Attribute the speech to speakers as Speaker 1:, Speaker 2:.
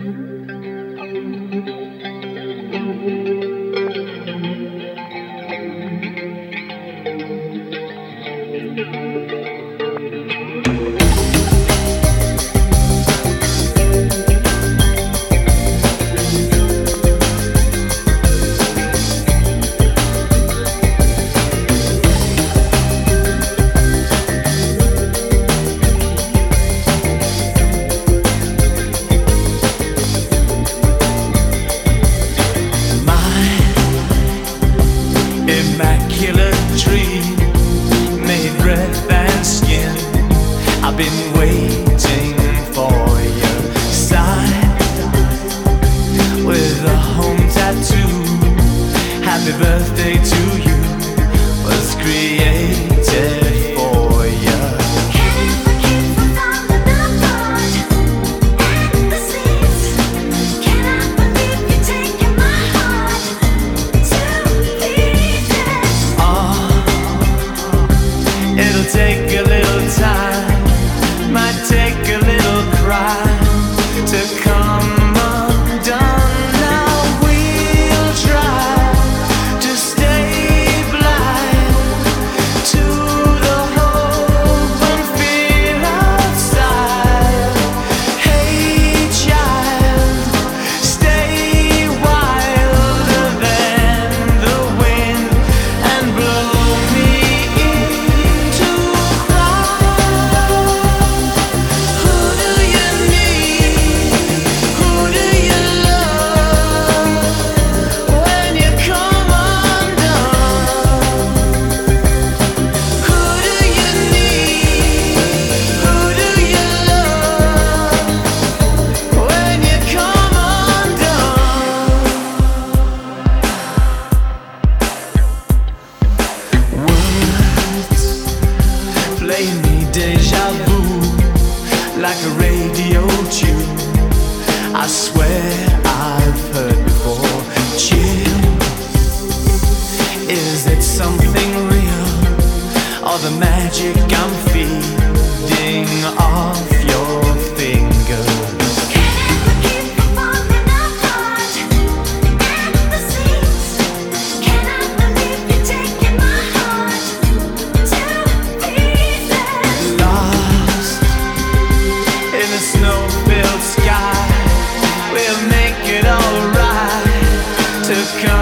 Speaker 1: Immaculate dream, made breath and skin. I've been waiting for your sign with a home tattoo. Happy birthday to you was created for you. It'll take a little time, might take a little cry to come undone. Now we'll try to stay blind to the hope and fear outside. Hey child, stay wilder than the wind and blow me into play me deja vu like a radio tune. I swear I've heard before. Chill, is it something real or the magic I'm feeding off your fingers? In a snow-filled sky, we'll make it alright to come.